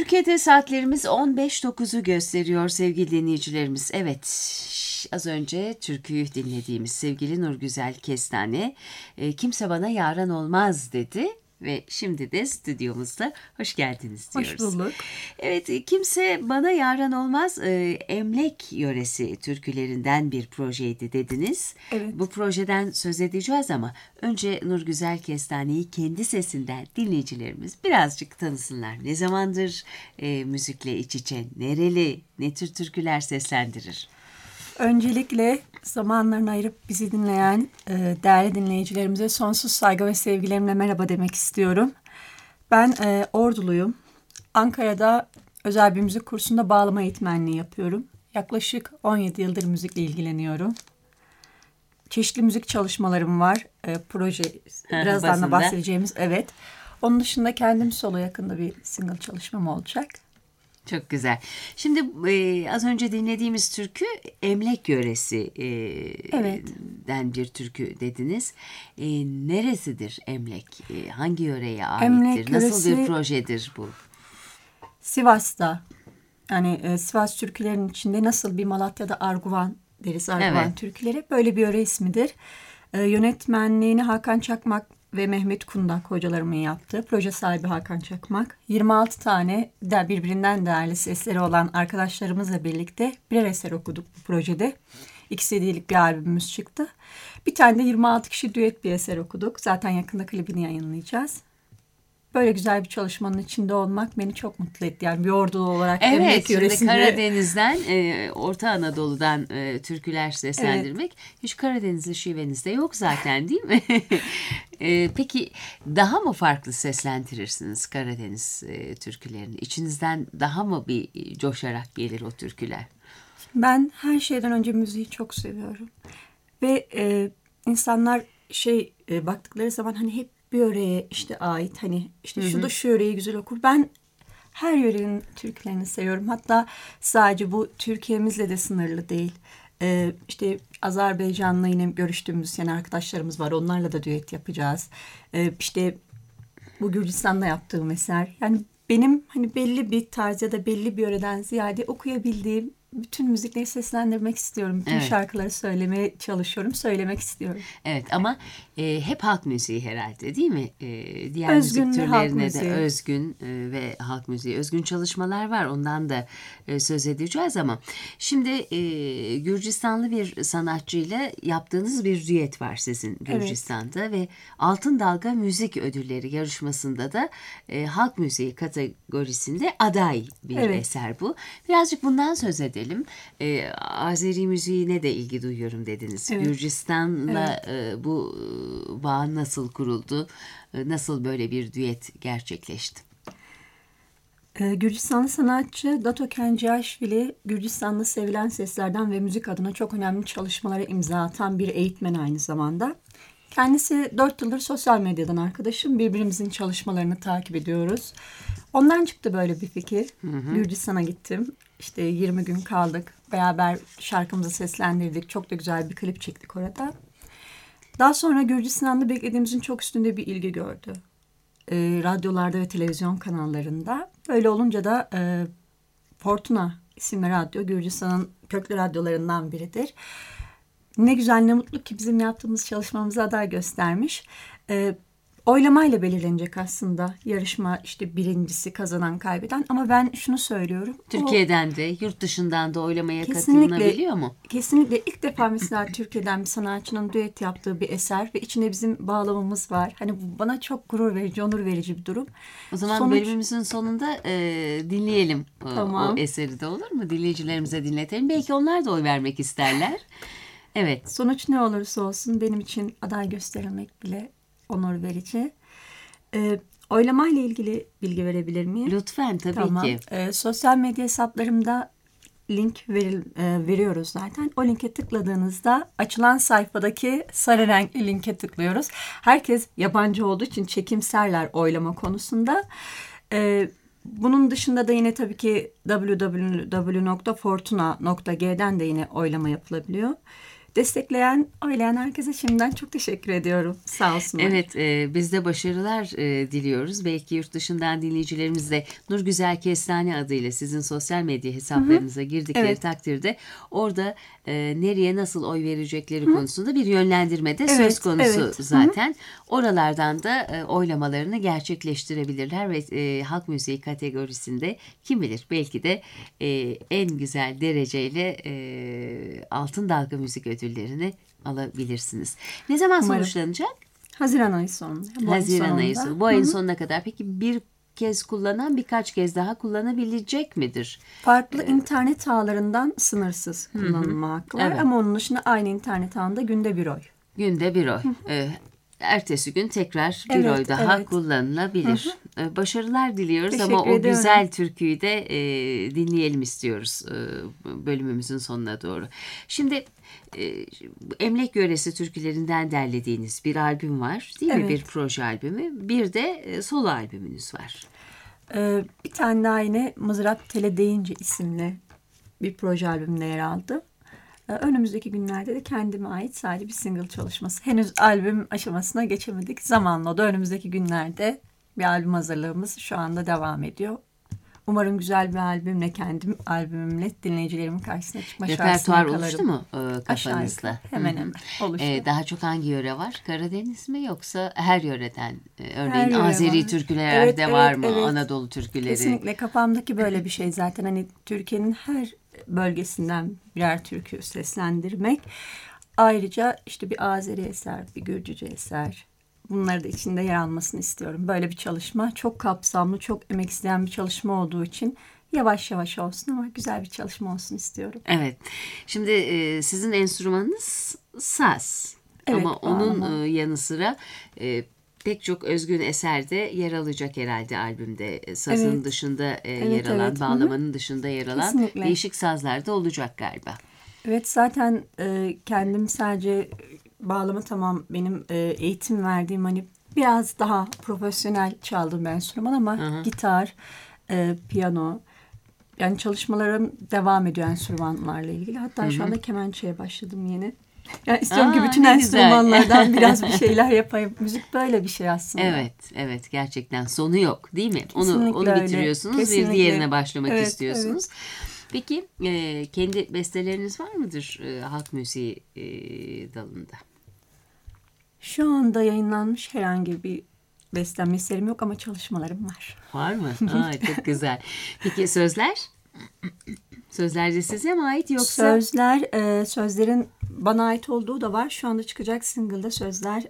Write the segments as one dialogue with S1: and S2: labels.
S1: Türkiye'de saatlerimiz 15.09'u gösteriyor sevgili dinleyicilerimiz. Evet, az önce türküyü dinlediğimiz sevgili Nurgüzel Kestane kimse bana yaran olmaz dedi. Ve şimdi de stüdyomuzda hoş geldiniz diyoruz.
S2: Hoş bulduk.
S1: Evet, kimse bana yaran olmaz Emlek yöresi türkülerinden bir projeydi dediniz.
S2: Evet.
S1: Bu projeden söz edeceğiz ama önce Nurgüzel Kestane'yi kendi sesinden dinleyicilerimiz birazcık tanısınlar. Ne zamandır müzikle iç içe, nereli, ne tür türküler seslendirir?
S2: Öncelikle zamanlarını ayırıp bizi dinleyen değerli dinleyicilerimize sonsuz saygı ve sevgilerimle merhaba demek istiyorum. Ben Orduluyum. Ankara'da özel bir müzik kursunda bağlama eğitmenliği yapıyorum. Yaklaşık 17 yıldır müzikle ilgileniyorum. Çeşitli müzik çalışmalarım var. Proje, birazdan da bahsedeceğimiz, evet. Onun dışında kendim solo yakında bir single çalışmam olacak.
S1: Çok güzel. Şimdi az önce dinlediğimiz türkü Emlek yöresi'den bir türkü dediniz. Neresidir Emlek? Hangi yöreye aittir?
S2: Emlek
S1: Nasıl
S2: yöresi,
S1: bir projedir bu?
S2: Sivas'ta. Yani Sivas türkülerinin içinde nasıl bir Malatya'da Arguvan deriz, Arguvan
S1: Evet.
S2: türküleri. Böyle bir yöre ismidir. Yönetmenliğini Hakan Çakmak ve Mehmet Kundak hocalarımın yaptığı. Proje sahibi Hakan Çakmak. 26 tane de birbirinden değerli sesleri olan arkadaşlarımızla birlikte birer eser okuduk bu projede. 2 CD'lik bir albümümüz çıktı. Bir tane de 26 kişi düet bir eser okuduk. Zaten yakında klibini yayınlayacağız. Böyle güzel bir çalışmanın içinde olmak beni çok mutlu etti. Yani bir ordulu olarak
S1: Evet,
S2: Emlek yöresinde.
S1: Karadeniz'den, Orta Anadolu'dan türküler seslendirmek. Evet. Hiç Karadenizli şivenizde yok zaten değil mi? Peki daha mı farklı seslendirirsiniz Karadeniz türkülerini? İçinizden daha mı bir coşarak gelir o türküler?
S2: Ben her şeyden önce müziği çok seviyorum. Ve insanlar baktıkları zaman hani hep bir yöreye işte ait, hani işte şu da şu yöreyi güzel okur. Ben her yörenin türkülerini seviyorum. Hatta sadece bu Türkiye'mizle de sınırlı değil. İşte Azerbaycan'la yine görüştüğümüz yani arkadaşlarımız var. Onlarla da düet yapacağız. İşte bu Gürcistan'da yaptığım eser. Yani benim hani belli bir tarz ya da belli bir yöreden ziyade okuyabildiğim bütün müzikleri seslendirmek istiyorum. Bütün şarkıları söylemeye çalışıyorum, söylemek istiyorum.
S1: Evet ama hep halk müziği herhalde değil mi? Diğer
S2: özgün
S1: müzik
S2: halk
S1: türlerine
S2: müziği.
S1: de özgün ve halk müziği, özgün çalışmalar var. Ondan da söz edeceğiz ama şimdi Gürcistanlı bir sanatçıyla yaptığınız bir düet var sizin Gürcistan'da. Evet. Ve Altın Dalga Müzik Ödülleri yarışmasında da halk müziği kategorisinde aday bir eser bu. Birazcık bundan söz edelim. Azeri müziğine de ilgi duyuyorum dediniz. Evet. Gürcistan'la bu bağ nasıl kuruldu? Nasıl böyle bir düet gerçekleşti?
S2: Gürcistanlı sanatçı Dato Kenjiashvili, Gürcistan'da sevilen seslerden ve müzik adına çok önemli çalışmalara imza atan bir eğitmen aynı zamanda. Kendisi 4 yıldır sosyal medyadan arkadaşım. Birbirimizin çalışmalarını takip ediyoruz. Ondan çıktı böyle bir fikir. Gürcistan'a gittim. İşte 20 gün kaldık. Beraber şarkımızı seslendirdik. Çok da güzel bir klip çektik orada. Daha sonra Gürcistan'da beklediğimizin çok üstünde bir ilgi gördü. Radyolarda ve televizyon kanallarında. Böyle olunca da Fortuna isimli radyo Gürcistan'ın köklü radyolarından biridir. Ne güzel ne mutlu ki bizim yaptığımız çalışmamıza aday göstermiş. Oylamayla belirlenecek aslında yarışma, işte birincisi kazanan kaybeden, ama ben şunu söylüyorum.
S1: Türkiye'den de yurt dışından da oylamaya katılınabiliyor mu?
S2: Kesinlikle ilk defa mesela Türkiye'den bir sanatçının düet yaptığı bir eser ve içinde bizim bağlamamız var. Hani bu bana çok gurur verici, onur verici bir durum.
S1: O zaman bölümümüzün sonunda dinleyelim
S2: tamam.
S1: O eseri de, olur mu? Dinleyicilerimize dinletelim. Belki onlar da oy vermek isterler. Evet.
S2: Sonuç ne olursa olsun benim için aday gösterilmek bile onur verici. Oylamayla ilgili bilgi verebilir miyim?
S1: Lütfen, tabii ki.
S2: Sosyal medya hesaplarımda link veriyoruz zaten. O linke tıkladığınızda açılan sayfadaki sarı renkli linke tıklıyoruz. Herkes yabancı olduğu için çekimserler oylama konusunda. Bunun dışında da yine tabii ki www.fortuna.g'den de yine oylama yapılabiliyor. Destekleyen, oylayan herkese şimdiden çok teşekkür ediyorum. Sağ olsunlar.
S1: Evet, biz de başarılar diliyoruz. Belki yurt dışından dinleyicilerimiz de Nurgüzel Kestane adıyla sizin sosyal medya hesaplarınıza girdikleri
S2: Evet.
S1: takdirde orada nereye nasıl oy verecekleri konusunda bir yönlendirme de söz
S2: Evet,
S1: konusu
S2: evet.
S1: zaten. Oralardan da oylamalarını gerçekleştirebilirler ve halk müziği kategorisinde kim bilir belki de en güzel dereceyle Altın Dalga Müzik Ödülleri'ni alabilirsiniz. Ne zaman
S2: Umarım.
S1: sonuçlanacak?
S2: Haziran ayı sonunda. Bu ayın
S1: Haziran ayı
S2: sonunda.
S1: sonu. Bu ayın sonuna kadar. Peki bir kez kullanan birkaç kez daha kullanabilecek midir?
S2: Farklı internet ağlarından sınırsız kullanılma hakkı var.
S1: Evet.
S2: Ama onun dışında aynı internet ağında günde bir oy.
S1: Günde bir oy. Ertesi gün tekrar bir
S2: Evet,
S1: oy daha
S2: evet.
S1: kullanılabilir. Başarılar diliyoruz
S2: Teşekkür
S1: ama o
S2: ediyorum.
S1: güzel türküyü de dinleyelim istiyoruz bölümümüzün sonuna doğru. Şimdi Emlak Yöresi türkülerinden derlediğiniz bir albüm var değil mi?
S2: Evet.
S1: Bir proje albümü. Bir de solo albümünüz var.
S2: Bir tane daha yine Mızrap Tele Deyince isimli bir proje albümünde yer aldı. Önümüzdeki günlerde de kendime ait sadece bir single çalışması. Henüz albüm aşamasına geçemedik. Zamanla da önümüzdeki günlerde bir albüm hazırlığımız şu anda devam ediyor. Umarım güzel bir albümle, kendim albümümle dinleyicilerimin karşısına çıkma şansına
S1: Repertuar
S2: yakalarım.
S1: oluştu mu
S2: Aşağı
S1: kafanızda?
S2: yukarı, hemen hemen oluştu.
S1: Daha çok hangi yöre var? Karadeniz mi yoksa her yöreden? Örneğin
S2: yöre
S1: Azeri
S2: var.
S1: türkülerde
S2: Evet,
S1: var
S2: evet,
S1: mı?
S2: evet.
S1: Anadolu türküleri?
S2: Kesinlikle kafamdaki böyle bir şey zaten. Hani Türkiye'nin her bölgesinden birer türkü seslendirmek. Ayrıca işte bir Azeri eser, bir Gürcüce eser. Bunları da içinde yer almasını istiyorum. Böyle bir çalışma çok kapsamlı, çok emek isteyen bir çalışma olduğu için yavaş yavaş olsun ama güzel bir çalışma olsun istiyorum.
S1: Evet. Şimdi sizin enstrümanınız saz.
S2: Evet,
S1: Ama onun
S2: bağlama.
S1: yanı sıra pek çok özgün eserde yer alacak herhalde albümde. Sazın
S2: Evet.
S1: dışında yer
S2: Evet,
S1: alan,
S2: evet. Hı hı.
S1: bağlamanın dışında yer alan
S2: Kesinlikle.
S1: değişik sazlar da olacak galiba.
S2: Evet, zaten kendim sadece bağlama tamam benim eğitim verdiğim hani biraz daha profesyonel çaldığım bir enstrüman ama gitar, piyano yani çalışmalarım devam ediyor enstrümanlarla ilgili. Hatta şu anda kemençeye başladım yeni. Yani istiyorum ki bütün
S1: ne güzel.
S2: enstrümanlardan biraz bir şeyler yapayım. Müzik böyle bir şey aslında.
S1: Evet gerçekten sonu yok değil mi?
S2: Kesinlikle
S1: Onu
S2: öyle.
S1: bitiriyorsunuz,
S2: Kesinlikle.
S1: bir diğerine başlamak
S2: Evet,
S1: istiyorsunuz. Peki kendi besteleriniz var mıdır halk müziği dalında?
S2: Şu anda yayınlanmış herhangi bir beslenme eserim yok ama çalışmalarım var.
S1: Var mı? Çok güzel. Peki sözler? Sözler de size mi ait yoksa?
S2: Sözlerin bana ait olduğu da var. Şu anda çıkacak single'da sözler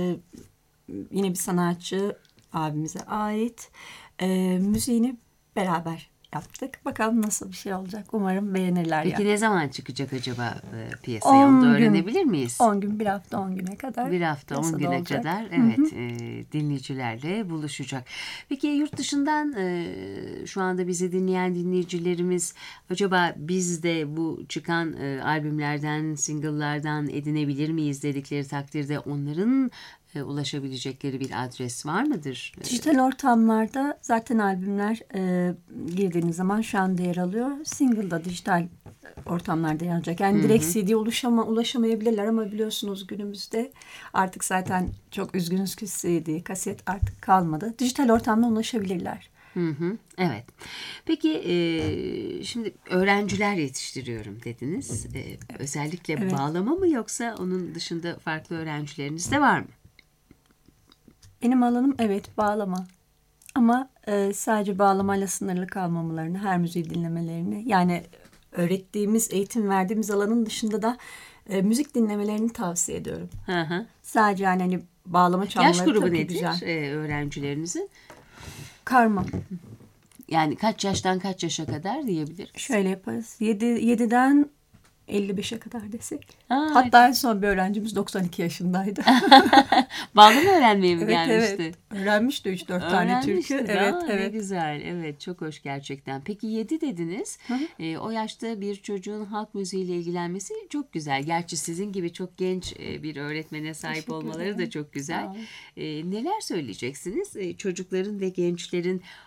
S2: yine bir sanatçı abimize ait. Müziğini beraber yaptık. Bakalım nasıl bir şey olacak. Umarım beğenirler.
S1: Peki ne zaman çıkacak acaba piyasaya? Onu da öğrenebilir miyiz?
S2: 10 gün, bir hafta 10 güne kadar.
S1: Bir hafta 10
S2: piyasada
S1: güne
S2: olacak.
S1: kadar evet dinleyicilerle buluşacak. Peki yurt dışından şu anda bizi dinleyen dinleyicilerimiz acaba biz de bu çıkan albümlerden, single'lardan edinebilir miyiz dedikleri takdirde onların ulaşabilecekleri bir adres var mıdır?
S2: Dijital ortamlarda zaten albümler girdiğiniz zaman şu anda yer alıyor. Single'da dijital ortamlarda yer alacak. Yani direkt CD ulaşamayabilirler ama biliyorsunuz günümüzde artık zaten çok üzgünüz ki CD, kaset artık kalmadı. Dijital ortamda ulaşabilirler.
S1: Evet. Peki şimdi öğrenciler yetiştiriyorum dediniz. Özellikle bağlama mı yoksa onun dışında farklı öğrencileriniz de var mı?
S2: Benim alanım evet bağlama. Ama sadece bağlamayla sınırlı kalmamalarını, her müziği dinlemelerini yani öğrettiğimiz, eğitim verdiğimiz alanın dışında da müzik dinlemelerini tavsiye ediyorum. Sadece yani hani bağlama çalmaları
S1: yaş grubu
S2: tabii
S1: nedir
S2: güzel.
S1: Öğrencilerinizin?
S2: Karma.
S1: Yani kaç yaştan kaç yaşa kadar diyebiliriz?
S2: Şöyle yaparız. 7'den 55'e kadar desek.
S1: Aa,
S2: Hatta en son bir öğrencimiz 92 yaşındaydı.
S1: bağlama öğrenmeye mi
S2: Evet,
S1: gelmişti?
S2: evet. Öğrenmişti 3-4 tane türkü.
S1: Öğrenmişti.
S2: Evet,
S1: Ne
S2: evet.
S1: güzel. Evet, çok hoş gerçekten. Peki 7 dediniz. O yaşta bir çocuğun halk müziğiyle ilgilenmesi çok güzel. Gerçi sizin gibi çok genç bir öğretmene sahip
S2: Teşekkür
S1: olmaları
S2: ederim.
S1: da çok güzel.
S2: Sağ olun.
S1: Neler söyleyeceksiniz? Çocukların ve gençlerin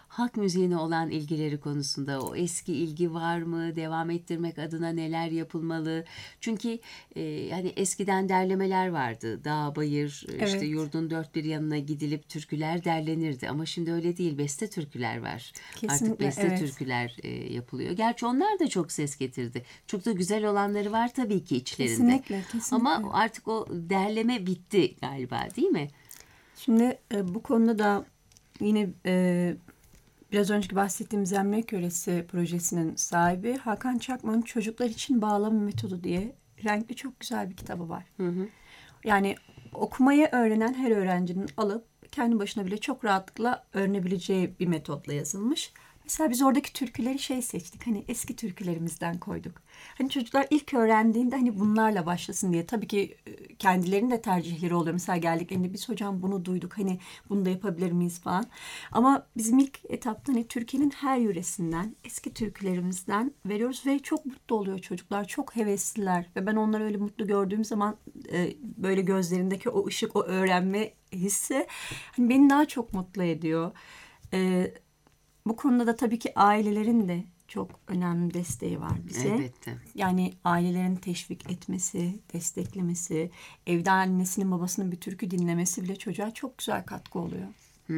S1: halk müziğine olan ilgileri konusunda o eski ilgi var mı? Devam ettirmek adına neler yapılmalı? Çünkü hani eskiden derlemeler vardı. Dağ, bayır, işte
S2: Evet.
S1: yurdun dört bir yanına gidilip türküler derlenirdi. Ama şimdi öyle değil. Beste türküler var. Artık
S2: Kesinlikle
S1: beste
S2: evet.
S1: türküler yapılıyor. Gerçi onlar da çok ses getirdi. Çok da güzel olanları var tabii ki içlerinde.
S2: Kesinlikle,
S1: Ama
S2: kesinlikle.
S1: artık o derleme bitti galiba, değil mi?
S2: Şimdi bu konuda da yine biraz önceki bahsettiğimiz Emlak Yöresi projesinin sahibi Hakan Çakman'ın Çocuklar İçin Bağlama Metodu diye renkli çok güzel bir kitabı var. Yani okumayı öğrenen her öğrencinin alıp kendi başına bile çok rahatlıkla öğrenebileceği bir metotla yazılmış. Mesela biz oradaki türküleri seçtik. Hani eski türkülerimizden koyduk. Hani çocuklar ilk öğrendiğinde hani bunlarla başlasın diye. Tabii ki kendilerinin de tercihleri oluyor. Mesela geldiklerinde biz hocam bunu duyduk. Hani bunu da yapabilir miyiz falan. Ama bizim ilk etapta hani Türkiye'nin her yöresinden, eski türkülerimizden veriyoruz ve çok mutlu oluyor çocuklar. Çok hevesliler ve ben onları öyle mutlu gördüğüm zaman böyle gözlerindeki o ışık, o öğrenme hissi hani beni daha çok mutlu ediyor. Bu konuda da tabii ki ailelerin de çok önemli desteği var bize.
S1: Elbette.
S2: Yani ailelerin teşvik etmesi, desteklemesi, evde annesinin babasının bir türkü dinlemesi bile çocuğa çok güzel katkı oluyor.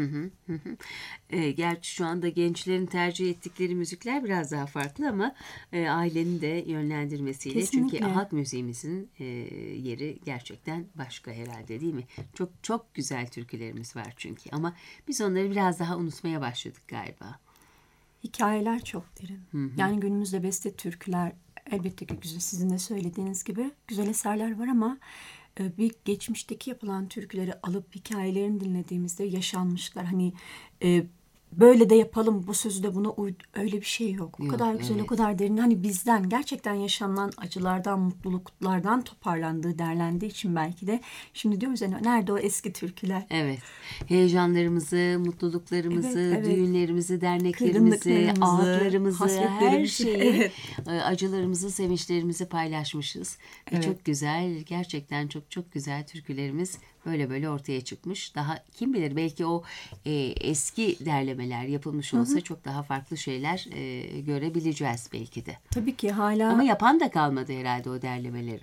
S1: Gerçi şu anda gençlerin tercih ettikleri müzikler biraz daha farklı ama ailenin de yönlendirmesiyle.
S2: Kesinlikle.
S1: Çünkü halk müziğimizin yeri gerçekten başka herhalde, değil mi? Çok çok güzel türkülerimiz var çünkü ama biz onları biraz daha unutmaya başladık galiba.
S2: Hikayeler çok derin. Yani günümüzde beste türküler elbette ki güzel. Sizin de söylediğiniz gibi güzel eserler var ama bir geçmişteki yapılan türküleri alıp hikayelerini dinlediğimizde yaşanmışlar. Hani böyle de yapalım, bu sözü de buna öyle bir şey yok. O
S1: Yok,
S2: kadar güzel,
S1: evet.
S2: o kadar derin. Hani bizden gerçekten yaşanan acılardan, mutluluklardan toparlandığı, derlendiği için belki de şimdi diyoruz yani nerede o eski türküler?
S1: Evet. Heyecanlarımızı, mutluluklarımızı,
S2: Evet, evet.
S1: düğünlerimizi, derneklerimizi,
S2: Kırgınlıklarımızı,
S1: ağıtlarımızı, her
S2: hasretlerimizi.
S1: şeyi,
S2: Evet.
S1: acılarımızı, sevinçlerimizi paylaşmışız. Ve
S2: Evet.
S1: çok güzel, gerçekten çok çok güzel türkülerimiz böyle böyle ortaya çıkmış. Daha kim bilir belki o eski derlemeler yapılmış olsa çok daha farklı şeyler görebileceğiz belki de.
S2: Tabii ki hala
S1: Ama yapan da kalmadı herhalde o derlemeleri.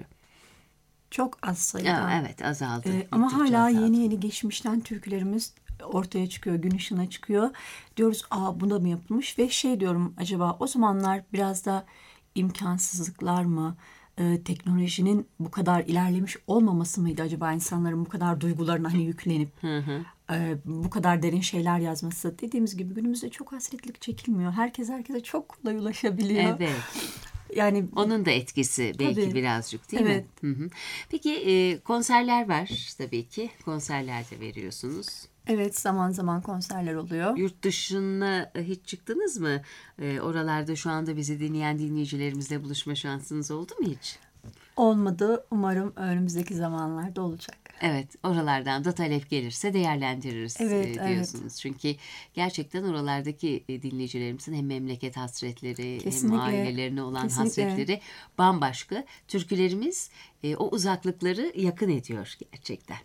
S2: çok az sayıda.
S1: Ya, evet, azaldı.
S2: Ama
S1: Gittikçe
S2: hala
S1: azaldı.
S2: yeni yeni geçmişten türkülerimiz ortaya çıkıyor, gün ışığına çıkıyor. Diyoruz bu da mı yapılmış? Ve diyorum acaba o zamanlar biraz da imkansızlıklar mı? Teknolojinin bu kadar ilerlemiş olmaması mıydı acaba insanların bu kadar duygularına hani yüklenip bu kadar derin şeyler yazması? Dediğimiz gibi günümüzde çok hasretlik çekilmiyor. Herkes herkese çok kolay ulaşabiliyor.
S1: Evet.
S2: Yani
S1: Onun da etkisi belki
S2: tabii.
S1: birazcık, değil
S2: Evet.
S1: mi? Hı hı. Peki konserler var tabii ki. Konserler de veriyorsunuz.
S2: Evet, zaman zaman konserler oluyor.
S1: Yurt dışına hiç çıktınız mı? Oralarda şu anda bizi dinleyen dinleyicilerimizle buluşma şansınız oldu mu hiç?
S2: Olmadı. Umarım önümüzdeki zamanlarda olacak.
S1: Evet, oralardan da talep gelirse değerlendiririz
S2: Evet, evet.
S1: diyorsunuz. Çünkü gerçekten oralardaki dinleyicilerimizin hem memleket hasretleri
S2: Kesinlikle.
S1: hem ailelerine olan
S2: Kesinlikle.
S1: hasretleri bambaşka. Türkülerimiz o uzaklıkları yakın ediyor gerçekten.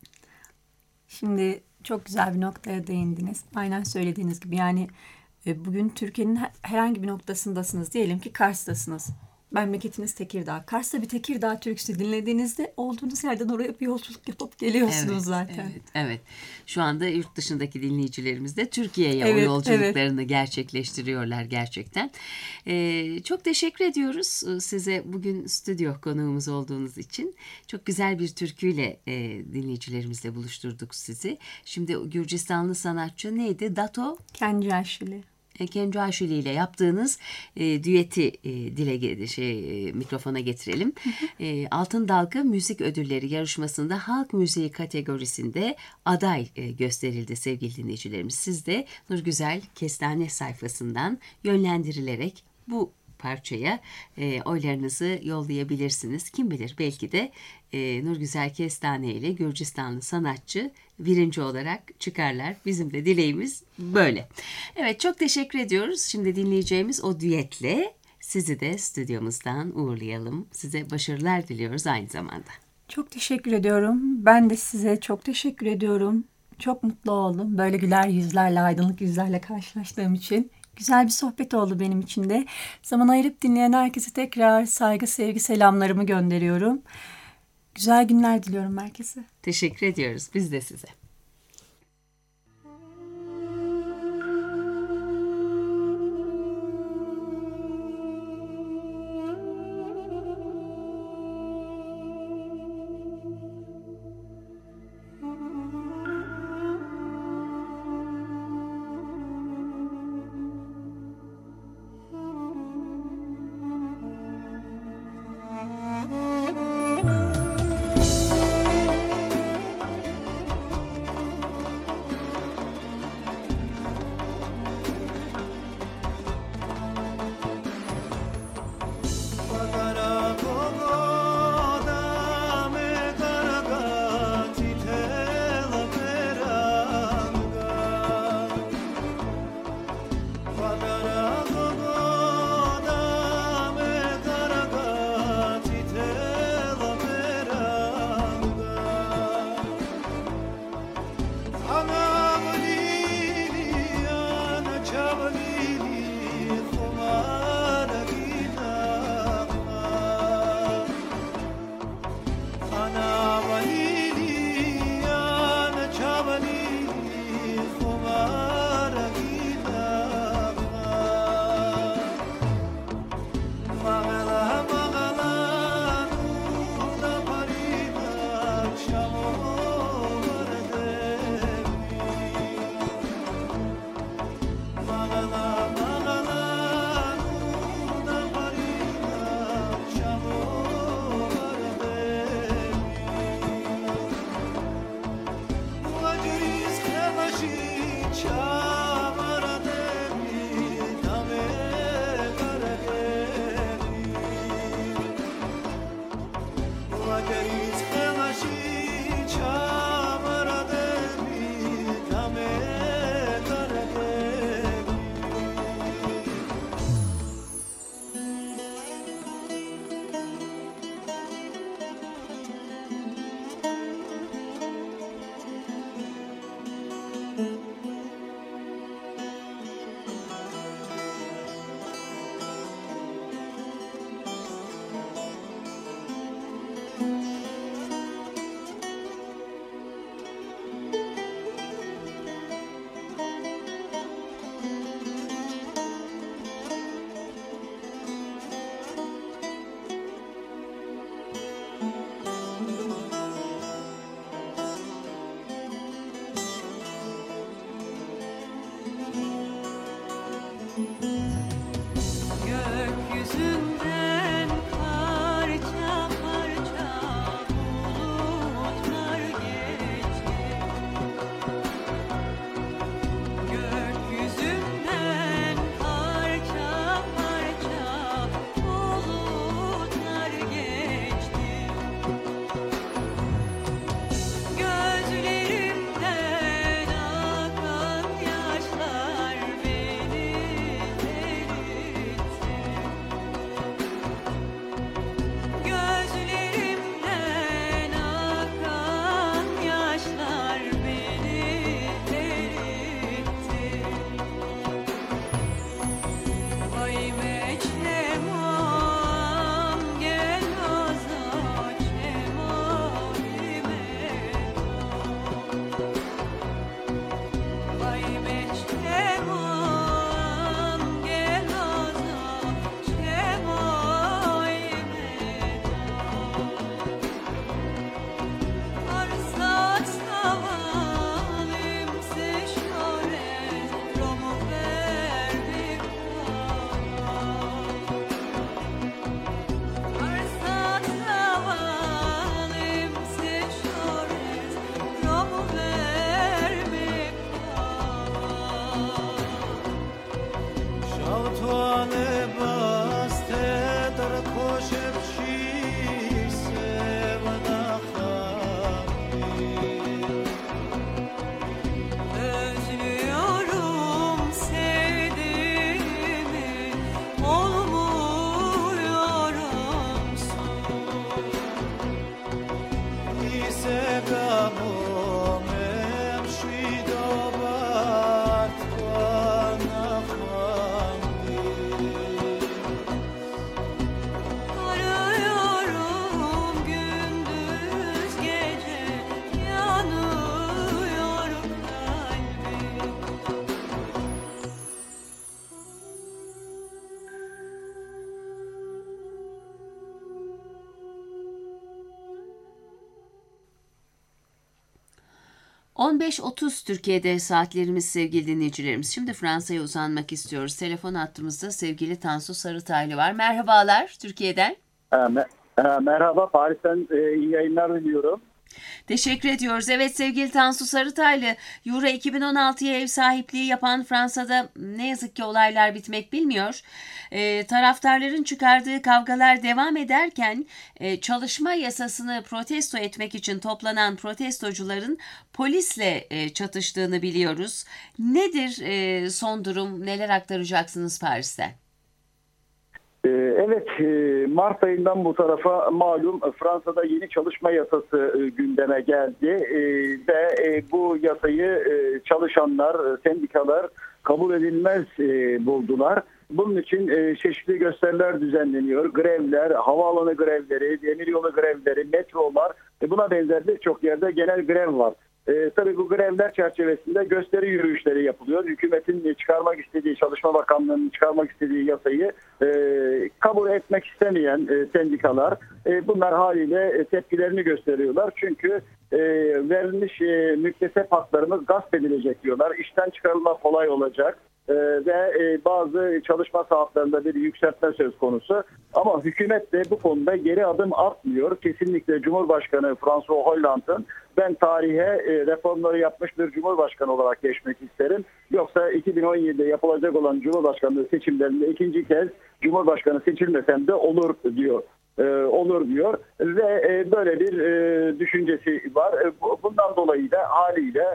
S2: Şimdi çok güzel bir noktaya değindiniz. Aynen söylediğiniz gibi yani bugün Türkiye'nin herhangi bir noktasındasınız. Diyelim ki Kars'tasınız. Memleketiniz Tekirdağ. Kars'ta bir Tekirdağ türküsü dinlediğinizde olduğunuz yerden oraya bir yolculuk yapıp geliyorsunuz zaten.
S1: Evet, evet. Şu anda yurt dışındaki dinleyicilerimiz de Türkiye'ye o
S2: Evet,
S1: yolculuklarını gerçekleştiriyorlar gerçekten. Çok teşekkür ediyoruz size bugün stüdyo konuğumuz olduğunuz için. Çok güzel bir türküyle dinleyicilerimizle buluşturduk sizi. Şimdi Gürcistanlı sanatçı neydi? Dato
S2: Kencaşvili.
S1: Kenco Aşili ile yaptığınız düeti mikrofona getirelim. Altın Dalga Müzik Ödülleri yarışmasında halk müziği kategorisinde aday gösterildi sevgili dinleyicilerimiz. Siz de Nurgüzel Kestane sayfasından yönlendirilerek bu parçaya oylarınızı yollayabilirsiniz. Kim bilir belki de Nurgüzel Kestane ile Gürcistanlı sanatçı birinci olarak çıkarlar. Bizim de dileğimiz böyle. Evet, çok teşekkür ediyoruz. Şimdi dinleyeceğimiz o düetle sizi de stüdyomuzdan uğurlayalım. Size başarılar diliyoruz aynı zamanda.
S2: Çok teşekkür ediyorum. Ben de size çok teşekkür ediyorum. Çok mutlu oldum. Böyle güler yüzlerle, aydınlık yüzlerle karşılaştığım için. Güzel bir sohbet oldu benim için de. Zaman ayırıp dinleyen herkese tekrar saygı, sevgi, selamlarımı gönderiyorum. Güzel günler diliyorum herkese.
S1: Teşekkür ediyoruz. Biz de size.
S3: Gökyüzünden parça parça bulutlar geçti. Gökyüzünden parça parça bulutlar geçti. Gözlerimden akan yaşlar beni
S1: 15.30 Türkiye'de saatlerimiz sevgili dinleyicilerimiz. Şimdi Fransa'ya uzanmak istiyoruz. Telefon hattımızda sevgili Tansu Sarıtaylı var. Merhabalar Türkiye'den.
S4: Merhaba, Paris'ten iyi yayınlar diliyorum.
S1: Teşekkür ediyoruz. Evet sevgili Tansu Sarıtaylı, Euro 2016'ya ev sahipliği yapan Fransa'da ne yazık ki olaylar bitmek bilmiyor. Taraftarların çıkardığı kavgalar devam ederken çalışma yasasını protesto etmek için toplanan protestocuların polisle çatıştığını biliyoruz. Nedir son durum? Neler aktaracaksınız Paris'ten?
S4: Evet, Mart ayından bu tarafa malum Fransa'da yeni çalışma yasası gündeme geldi ve bu yasayı çalışanlar, sendikalar kabul edilmez buldular. Bunun için çeşitli gösteriler düzenleniyor. Grevler, havaalanı grevleri, demiryolu grevleri, metrolar, buna benzer birçok yerde genel grev var. Tabii bu grevler çerçevesinde gösteri yürüyüşleri yapılıyor. Hükümetin çıkarmak istediği, Çalışma Bakanlığı'nın çıkarmak istediği yasayı kabul etmek istemeyen sendikalar bunlar haliyle tepkilerini gösteriyorlar. Çünkü verilmiş müktesep haklarımız gasp edilecek diyorlar. İşten çıkarılma kolay olacak. Ve bazı çalışma saatlerinde bir yükseltme söz konusu. Ama hükümet de bu konuda geri adım atmıyor. Kesinlikle Cumhurbaşkanı François Hollande'ın ben tarihe reformları yapmış bir Cumhurbaşkanı olarak geçmek isterim. Yoksa 2017'de yapılacak olan Cumhurbaşkanlığı seçimlerinde ikinci kez Cumhurbaşkanı seçilmesem de olur diyor. Olur diyor ve böyle bir düşüncesi var. Bundan dolayı da haliyle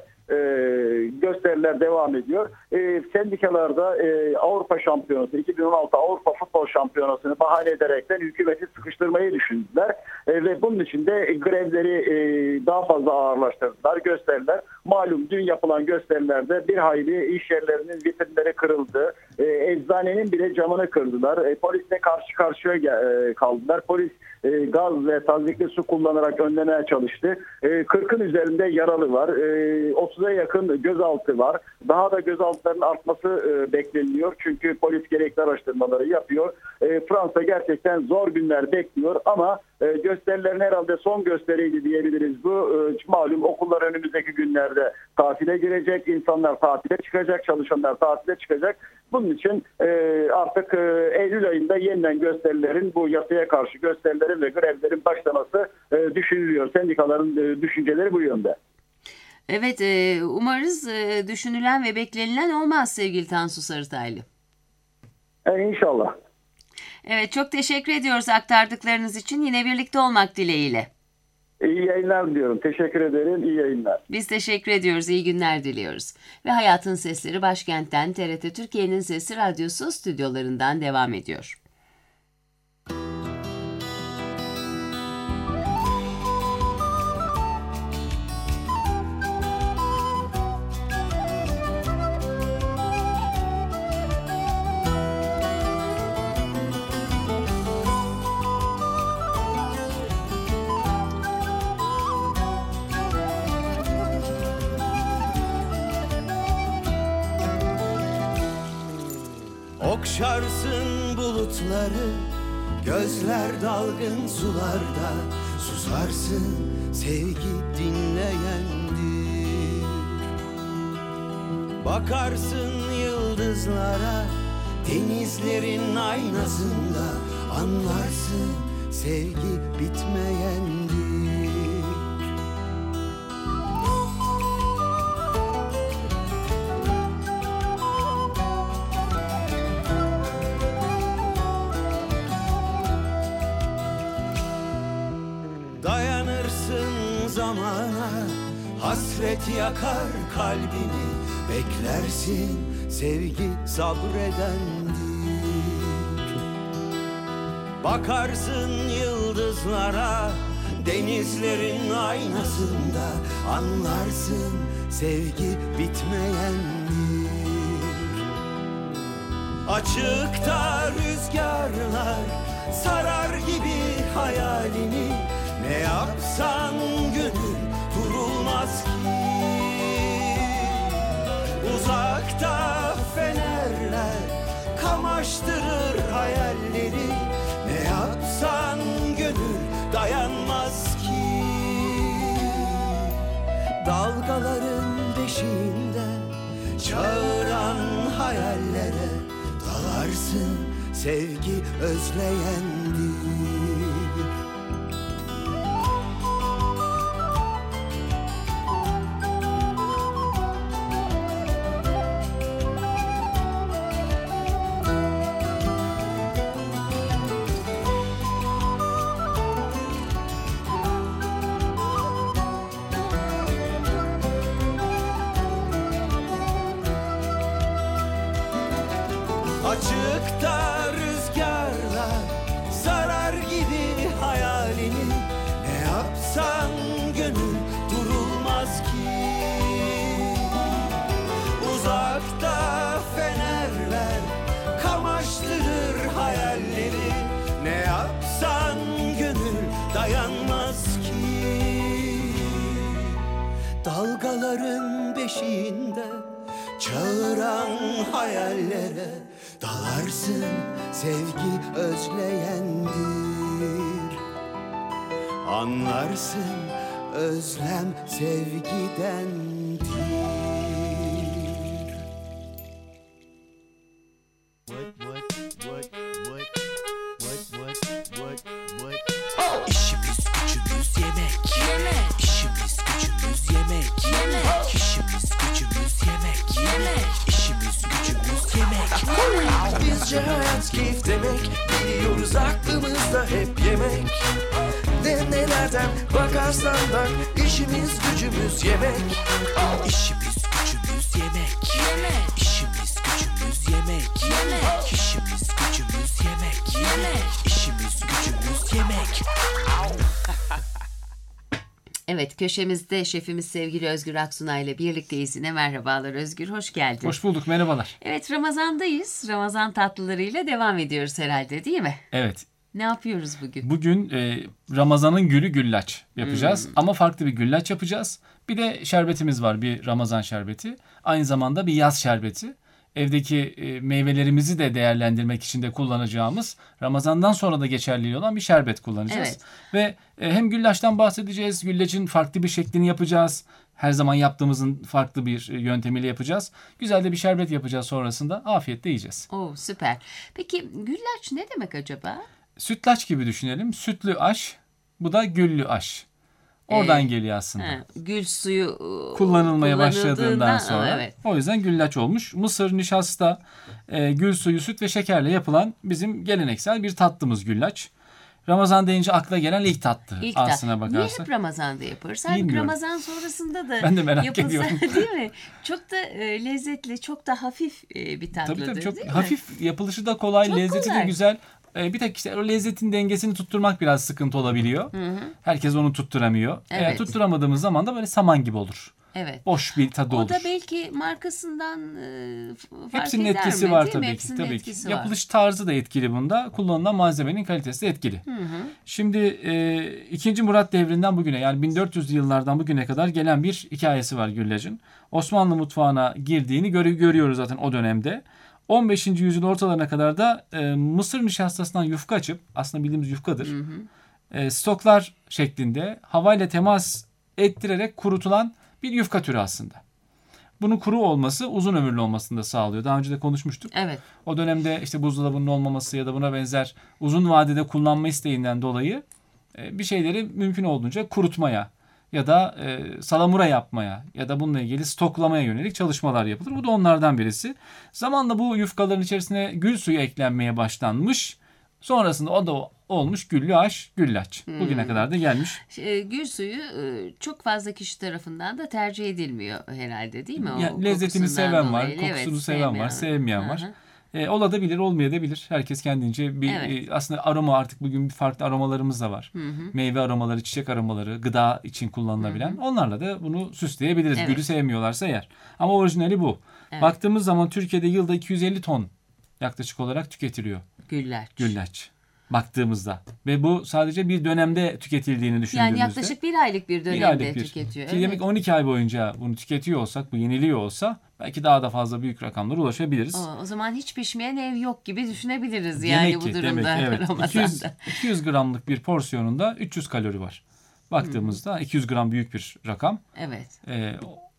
S4: gösteriler devam ediyor. Sendikalarda Avrupa Şampiyonası, 2016 Avrupa Futbol Şampiyonası'nı bahane ederekten hükümeti sıkıştırmayı düşündüler. Ve bunun için de grevleri daha fazla ağırlaştırdılar. Gösteriler, malum dün yapılan gösterilerde bir hayli iş yerlerinin vitrinleri kırıldı. Eczanenin bile camını kırdılar. Polisle karşı karşıya kaldılar. Polis gaz ve tazyikli su kullanarak önlemeye çalıştı. 40'ın üzerinde yaralı var. 30'a yakın gözaltı var. Daha da gözaltıların artması bekleniyor. Çünkü polis gerekli araştırmaları yapıyor. Fransa gerçekten zor günler bekliyor ama gösterilerin herhalde son gösteriydi diyebiliriz bu. Malum okullar önümüzdeki günlerde tatile girecek. İnsanlar tatile çıkacak. Çalışanlar tatile çıkacak. Bunun için artık Eylül ayında yeniden gösterilerin, bu yasaya karşı gösterilerin ve grevlerin başlaması düşünülüyor. Sendikaların düşünceleri bu yönde.
S1: Evet, umarız düşünülen ve beklenilen olmaz sevgili Tansu Sarıtaylı.
S4: İnşallah.
S1: Evet, çok teşekkür ediyoruz aktardıklarınız için. Yine birlikte olmak dileğiyle.
S4: İyi yayınlar diliyorum. Teşekkür ederim. İyi yayınlar.
S1: Biz teşekkür ediyoruz. İyi günler diliyoruz. Ve Hayatın Sesleri başkentten TRT Türkiye'nin Sesi Radyosu stüdyolarından devam ediyor.
S5: Okşarsın bulutları, gözler dalgın sularda, susarsın sevgi dinleyendir. Bakarsın yıldızlara, denizlerin aynasında, anlarsın sevgi bitmeyendir. Dayanırsın zamana, hasret yakar kalbini, beklersin sevgi sabredendir. Bakarsın yıldızlara, denizlerin aynasında, anlarsın sevgi bitmeyendir. Açıkta rüzgarlar sarar gibi hayalini, ne yapsan gönül durulmaz ki. Uzakta fenerler kamaştırır hayalleri, ne yapsan gönül dayanmaz ki. Dalga Dalgaların beşiğinde çağıran hayallere dalarsın, sevgi özleyendir. Açıkta rüzgarlar sarar gibi hayalini, ne yapsan gönül durulmaz ki. Uzakta fenerler kamaştırır hayalleri, ne yapsan gönül dayanmaz ki. Dalgaların beşiğinde çağıran hayallere dalarsın, sevgi özleyendir. Anlarsın, özlem sevgidendir.
S6: İşimiz gücümüz yemek. İşimiz gücümüz yemek. İşimiz gücümüz yemek. İşimiz gücümüz yemek. Bizce hayat keyif demek. Biliyoruz aklımızda hep yemek. De nelerden bakarsan bak. İşimiz gücümüz yemek. İşimiz gücümüz yemek. İşimiz gücümüz yemek. İşimiz gücümüz yemek. İşimiz gücümüz yemek.
S1: Evet, köşemizde şefimiz sevgili Özgür Aksunay ile birlikteyiz yine. Merhabalar Özgür, hoş geldin.
S7: Hoş bulduk, merhabalar.
S1: Evet, Ramazan'dayız. Ramazan tatlılarıyla devam ediyoruz herhalde, değil mi?
S7: Evet,
S1: Ne yapıyoruz bugün?
S7: bugün Ramazan'ın gülü güllaç yapacağız. Ama farklı bir güllaç yapacağız. Bir de şerbetimiz var, bir Ramazan şerbeti. Aynı zamanda bir yaz şerbeti. Evdeki meyvelerimizi de değerlendirmek için de kullanacağımız, Ramazan'dan sonra da geçerli olan bir şerbet kullanacağız.
S1: Evet.
S7: Ve hem güllaçtan bahsedeceğiz, güllacın farklı bir şeklini yapacağız. Her zaman yaptığımızın farklı bir yöntemiyle yapacağız. Güzel de bir şerbet yapacağız sonrasında. Afiyetle yiyeceğiz.
S1: Oo, süper. Peki güllaç ne demek acaba?
S7: Sütlaç gibi düşünelim. Sütlü aş, bu da güllü aş. Oradan geliyor aslında.
S1: Gül suyu
S7: Kullanılmaya başladığından
S1: kullanıldığından,
S7: sonra.
S1: evet.
S7: O yüzden güllaç olmuş. Mısır, nişasta, gül suyu, süt ve şekerle yapılan bizim geleneksel bir tatlımız güllaç. Ramazan deyince akla gelen ilk tatlı
S1: İlk
S7: aslına
S1: Niye
S7: bakarsak.
S1: hep Ramazan'da yaparız? Halbuki
S7: Bilmiyorum.
S1: Ramazan sonrasında da
S7: Ben de merak
S1: yapılsa,
S7: ediyorum.
S1: değil mi? Çok da lezzetli, çok da hafif bir tatlıdır,
S7: Tabii çok
S1: değil mi?
S7: hafif, yapılışı da kolay,
S1: Çok
S7: lezzeti
S1: kolay.
S7: de güzel. Bir tek işte o lezzetin dengesini tutturmak biraz sıkıntı olabiliyor. Herkes onu tutturamıyor. Eğer
S1: Evet.
S7: tutturamadığımız zaman da böyle saman gibi olur.
S1: Evet.
S7: Boş bir tadı
S1: O
S7: olur.
S1: da belki markasından fark
S7: Hepsinin
S1: eder
S7: etkisi
S1: mi,
S7: var
S1: değil mi?
S7: tabii ki.
S1: Hepsinin
S7: Tabii ki.
S1: etkisi var.
S7: Yapılış tarzı da etkili bunda. Kullanılan malzemenin kalitesi de etkili. Şimdi 2. Murat devrinden bugüne, yani 1400'lü yıllardan bugüne kadar gelen bir hikayesi var güllacın. Osmanlı mutfağına girdiğini görüyoruz zaten o dönemde. 15. yüzyıl ortalarına kadar da mısır nişastasından yufka açıp, aslında bildiğimiz yufkadır. Stoklar şeklinde havayla temas ettirerek kurutulan bir yufka türü aslında. Bunun kuru olması uzun ömürlü olmasını da sağlıyor. Daha önce de konuşmuştuk.
S1: Evet.
S7: O dönemde işte buzdolabının olmaması ya da buna benzer uzun vadede kullanma isteğinden dolayı bir şeyleri mümkün olduğunca kurutmaya ya da salamura yapmaya ya da bununla ilgili stoklamaya yönelik çalışmalar yapılır. Bu da onlardan birisi. Zamanla bu yufkaların içerisine gül suyu eklenmeye başlanmış. Sonrasında o da olmuş güllü aş, güllaç. Bugüne kadar da gelmiş.
S1: Gül suyu çok fazla kişi tarafından da tercih edilmiyor herhalde, değil mi? O
S7: Yani lezzetini
S1: kokusundan
S7: seven var,
S1: dolayı.
S7: kokusunu
S1: Evet,
S7: seven var, sevmeyen var. Olabilir, olmayabilir. Herkes kendince bir
S1: Evet.
S7: aslında aroma, artık bugün farklı aromalarımız da var. Meyve aromaları, çiçek aromaları, gıda için kullanılabilen. Onlarla da bunu süsleyebiliriz.
S1: Evet.
S7: Gülü sevmiyorlarsa eğer. Ama orijinali bu.
S1: Evet.
S7: Baktığımız zaman Türkiye'de yılda 250 ton yaklaşık olarak tüketiliyor
S1: Güllaç.
S7: güllaç. Baktığımızda. Ve bu sadece bir dönemde tüketildiğini düşündüğümüzde.
S1: Yani yaklaşık bir aylık bir
S7: bir
S1: dönemde
S7: aylık bir.
S1: tüketiyor.
S7: Ki demek 12 ay boyunca bunu tüketiyor olsak, bu yeniliyor olsa belki daha da fazla büyük rakamlara ulaşabiliriz.
S1: O zaman hiç pişmeyen ev yok gibi düşünebiliriz yani
S7: Demek
S1: bu
S7: ki,
S1: durumda.
S7: demek ki, evet. 200,
S1: Ramazan'da.
S7: 200 gramlık bir porsiyonunda 300 kalori var. Baktığımızda 200 gram büyük bir rakam.
S1: Evet.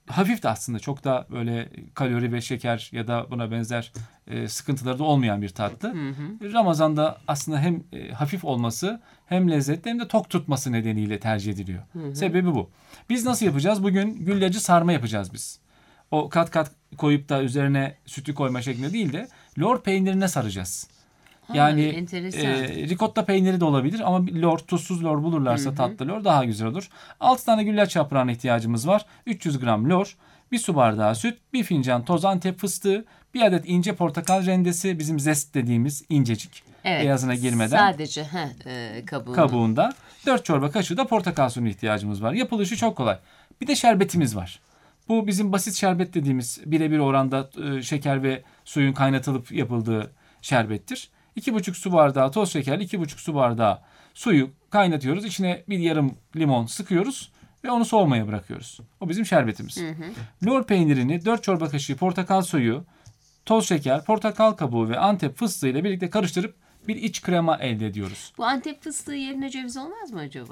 S7: hafif de aslında, çok da böyle kalori ve şeker ya da buna benzer sıkıntıları da olmayan bir tatlı. Ramazan'da aslında hem hafif olması hem lezzetli hem de tok tutması nedeniyle tercih ediliyor. Sebebi bu. Biz nasıl yapacağız? Bugün güllacı sarma yapacağız biz. O kat kat koyup da üzerine sütü koyma şeklinde değil de lor peynirine saracağız. Yani ricotta peyniri de olabilir ama lor, tuzsuz lor bulurlarsa tatlı lor daha güzel olur. 6 tane güllaç yaprağına ihtiyacımız var. 300 gram lor, 1 su bardağı süt, 1 fincan toz Antep fıstığı, 1 adet ince portakal rendesi, bizim zest dediğimiz incecik.
S1: Evet,
S7: beyazına girmeden.
S1: Sadece
S7: kabuğunda. 4 çorba kaşığı da portakal suyuna ihtiyacımız var. Yapılışı çok kolay. Bir de şerbetimiz var. Bu bizim basit şerbet dediğimiz birebir oranda şeker ve suyun kaynatılıp yapıldığı şerbettir. 2,5 su bardağı toz şeker, 2,5 su bardağı suyu kaynatıyoruz. İçine bir yarım limon sıkıyoruz ve onu soğumaya bırakıyoruz. O bizim şerbetimiz. Lor peynirini 4 çorba kaşığı portakal suyu, toz şeker, portakal kabuğu ve Antep fıstığı ile birlikte karıştırıp bir iç krema elde ediyoruz.
S1: Bu Antep fıstığı yerine ceviz olmaz mı acaba?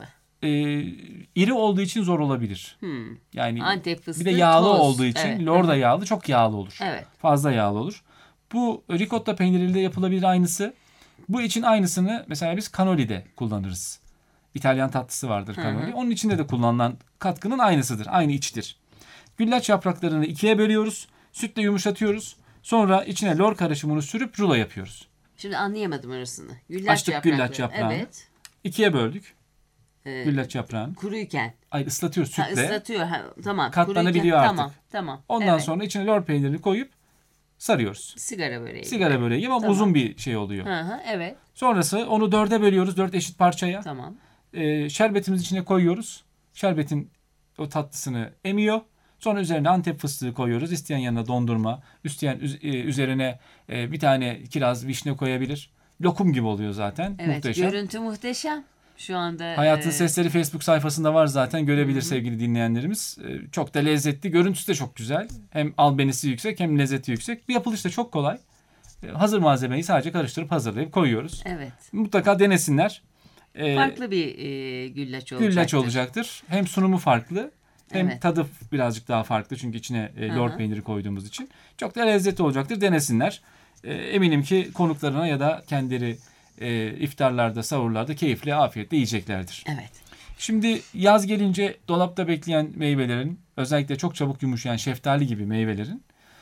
S7: İri olduğu için zor olabilir. Yani
S1: Antep fıstığı,
S7: bir de yağlı
S1: toz.
S7: olduğu için lor da yağlı, çok yağlı olur.
S1: Evet.
S7: Fazla yağlı olur. Bu ricotta peyniriyle de yapılabilir aynısı. Bu için aynısını mesela biz cannoli'de kullanırız. İtalyan tatlısı vardır cannoli. Onun içinde de kullanılan katkının aynısıdır. Aynı içtir. Güllaç yapraklarını ikiye bölüyoruz. Sütle yumuşatıyoruz. Sonra içine lor karışımını sürüp rulo yapıyoruz.
S1: Şimdi anlayamadım arasını.
S7: Açtık güllaç yaprağını.
S1: Evet.
S7: İkiye böldük. Güllaç yaprağını.
S1: Kuruyken.
S7: Ay, ıslatıyoruz sütle.
S1: Islatıyor. Tamam.
S7: Katlanabiliyor
S1: kuruyken.
S7: artık.
S1: Tamam.
S7: Ondan
S1: Evet.
S7: sonra içine lor peynirini koyup sarıyoruz.
S1: Sigara böreği.
S7: Sigara böreği gibi ama uzun bir şey oluyor.
S1: Evet.
S7: Sonrası onu 4'e bölüyoruz. 4 eşit parçaya.
S1: Tamam.
S7: Şerbetimizi içine koyuyoruz. Şerbetin o tatlısını emiyor. Sonra üzerine Antep fıstığı koyuyoruz. İsteyen yanına dondurma. İsteyen üzerine bir tane kiraz, vişne koyabilir. Lokum gibi oluyor zaten.
S1: Evet.
S7: Muhteşem.
S1: Görüntü muhteşem. Şu anda
S7: Hayatın Sesleri Facebook sayfasında var zaten. Görebilir sevgili dinleyenlerimiz. Çok da lezzetli. Görüntüsü de çok güzel. Hem albenisi yüksek hem lezzeti yüksek. Bir yapılış da çok kolay. Hazır malzemeyi sadece karıştırıp hazırlayıp koyuyoruz.
S1: Evet.
S7: Mutlaka denesinler.
S1: Farklı bir güllaç olacaktır.
S7: Güllaç olacaktır. Hem sunumu farklı hem
S1: Evet.
S7: tadı birazcık daha farklı. Çünkü içine lor peyniri koyduğumuz için. Çok da lezzetli olacaktır. Denesinler. Eminim ki konuklarına ya da kendileri iftarlarda, sahurlarda keyifle, afiyetle yiyeceklerdir.
S1: Evet.
S7: Şimdi yaz gelince dolapta bekleyen meyvelerin, özellikle çok çabuk yumuşayan şeftali gibi meyvelerin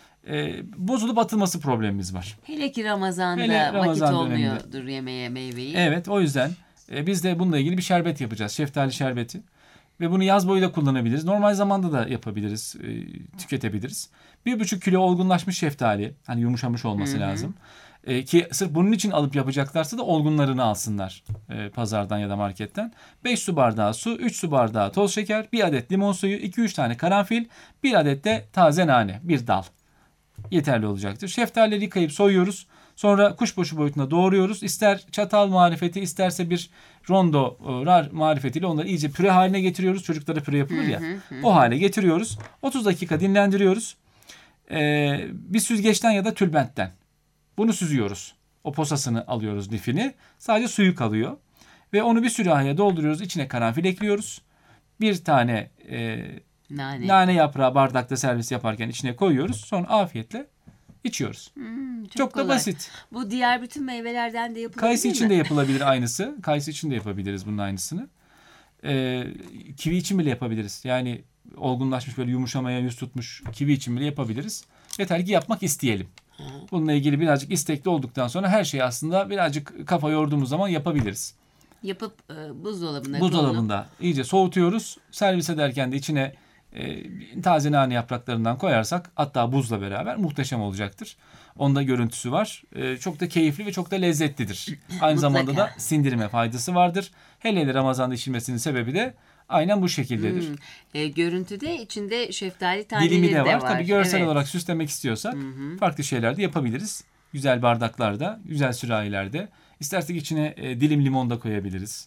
S7: bozulup atılması problemimiz var.
S1: Hele ki Ramazan'da
S7: Hele Ramazan
S1: vakit
S7: döneminde.
S1: olmuyordur yemeye meyveyi.
S7: Evet, o yüzden biz de bununla ilgili bir şerbet yapacağız. Şeftali şerbeti. Ve bunu yaz boyu da kullanabiliriz. Normal zamanda da yapabiliriz, tüketebiliriz. 1,5 kilo olgunlaşmış şeftali, hani yumuşamış olması lazım. Ki sırf bunun için alıp yapacaklarsa da olgunlarını alsınlar pazardan ya da marketten. 5 su bardağı su, 3 su bardağı toz şeker, 1 adet limon suyu, 2-3 tane karanfil, 1 adet de taze nane, bir dal. Yeterli olacaktır. Şeftalileri yıkayıp soyuyoruz. Sonra kuşbaşı boyutunda doğruyoruz. İster çatal marifeti, isterse bir rondo marifetiyle onları iyice püre haline getiriyoruz. Çocuklara püre yapılır ya. O hale getiriyoruz. 30 dakika dinlendiriyoruz. Bir süzgeçten ya da tülbentten. Bunu süzüyoruz. O posasını alıyoruz, lifini. Sadece suyu kalıyor. Ve onu bir sürahiye dolduruyoruz. İçine karanfil ekliyoruz. Bir tane nane yaprağı bardakta servis yaparken içine koyuyoruz. Sonra afiyetle içiyoruz. Çok da
S1: kolay.
S7: basit.
S1: Bu diğer bütün meyvelerden de yapılabilir
S7: Kayısı
S1: mi?
S7: için de yapılabilir aynısı. Kayısı için de yapabiliriz bunun aynısını. Kivi için bile yapabiliriz. Yani olgunlaşmış, böyle yumuşamaya yüz tutmuş kivi için bile yapabiliriz. Yeter ki yapmak isteyelim. Bununla ilgili birazcık istekli olduktan sonra her şeyi aslında birazcık kafa yorduğumuz zaman yapabiliriz.
S1: Yapıp buzdolabına
S7: Buzdolabında iyice soğutuyoruz. Servis ederken de içine taze nane yapraklarından koyarsak, hatta buzla beraber, muhteşem olacaktır. Onda görüntüsü var. Çok da keyifli ve çok da lezzetlidir. Aynı zamanda da sindirime faydası vardır. Hele Ramazan'da içilmesinin sebebi de aynen bu şekildedir.
S1: Görüntüde içinde şeftali taneleri
S7: Dilimi de var.
S1: var.
S7: Tabii görsel
S1: Evet.
S7: olarak süslemek istiyorsak farklı şeyler de yapabiliriz. Güzel bardaklarda, güzel sürahilerde. İstersek içine dilim limon da koyabiliriz.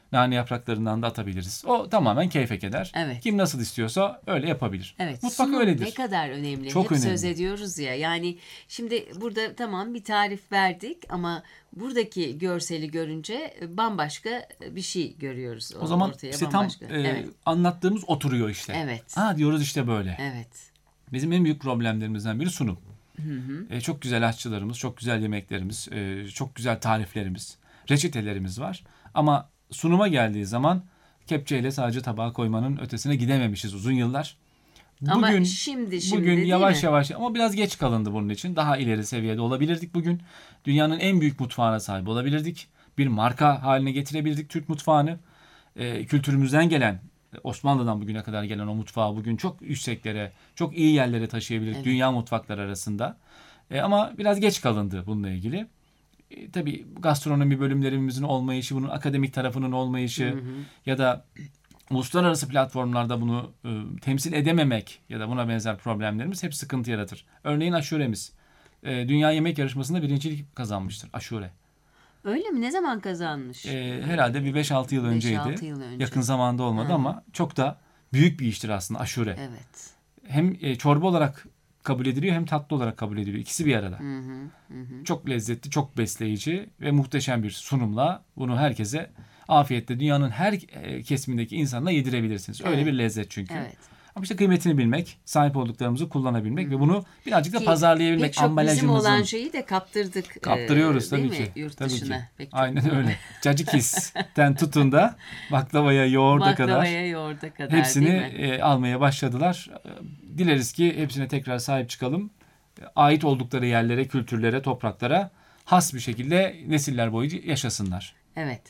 S7: Nane yapraklarından da atabiliriz. O tamamen keyfe keder.
S1: Evet.
S7: Kim nasıl istiyorsa öyle yapabilir.
S1: Evet.
S7: Mutfak
S1: sunum
S7: öyledir.
S1: ne kadar önemli.
S7: Çok
S1: Hep
S7: önemli.
S1: söz ediyoruz ya. Yani şimdi burada tamam bir tarif verdik ama buradaki görseli görünce bambaşka bir şey görüyoruz.
S7: O zaman
S1: ortaya
S7: işte tam
S1: bambaşka. Evet.
S7: anlattığımız oturuyor işte.
S1: Evet.
S7: Ha diyoruz işte böyle.
S1: Evet.
S7: Bizim en büyük problemlerimizden biri sunum. Çok güzel aşçılarımız, çok güzel yemeklerimiz, çok güzel tariflerimiz, reçetelerimiz var. Ama sunuma geldiği zaman kepçeyle sadece tabağa koymanın ötesine gidememişiz uzun yıllar.
S1: Ama şimdi
S7: bugün
S1: değil
S7: yavaş
S1: mi?
S7: yavaş ama biraz geç kalındı bunun için. Daha ileri seviyede olabilirdik bugün. Dünyanın en büyük mutfağına sahip olabilirdik. Bir marka haline getirebilirdik Türk mutfağını. Kültürümüzden gelen, Osmanlı'dan bugüne kadar gelen o mutfağı bugün çok yükseklere, çok iyi yerlere taşıyabilirdik
S1: Evet.
S7: dünya mutfakları arasında. Ama biraz geç kalındı bununla ilgili. Tabii gastronomi bölümlerimizin olmayışı, bunun akademik tarafının olmayışı ya da uluslararası platformlarda bunu temsil edememek ya da buna benzer problemlerimiz hep sıkıntı yaratır. Örneğin aşuremiz. Dünya Yemek Yarışması'nda birincilik kazanmıştır aşure.
S1: Öyle mi? Ne zaman kazanmış?
S7: Herhalde bir 5-6 yıl önceydi.
S1: 5-6 yıl önce.
S7: Yakın zamanda olmadı ama çok da büyük bir iştir aslında aşure.
S1: Evet.
S7: Hem çorba olarak kabul ediliyor hem tatlı olarak kabul ediliyor. İkisi bir arada. Çok lezzetli, çok besleyici ve muhteşem bir sunumla bunu herkese afiyetle dünyanın her kesimindeki insanına yedirebilirsiniz. Öyle
S1: Evet.
S7: bir lezzet çünkü.
S1: Evet.
S7: Ama işte kıymetini bilmek, sahip olduklarımızı kullanabilmek ve bunu birazcık da
S1: Ki
S7: pazarlayabilmek,
S1: pek çok bizim
S7: ambalajımızın.
S1: olan şeyi de kaptırdık.
S7: Kaptırıyoruz
S1: değil
S7: tabii
S1: mi?
S7: ki.
S1: Yurt
S7: Tabii
S1: dışına.
S7: ki.
S1: Pek çok.
S7: Aynen öyle. Cacikis'ten tutun da baklavaya, yoğurda kadar
S1: Baklavaya, yoğurda kadar değil mi?
S7: hepsini almaya başladılar. Dileriz ki hepsine tekrar sahip çıkalım. Ait oldukları yerlere, kültürlere, topraklara has bir şekilde nesiller boyu yaşasınlar.
S1: Evet.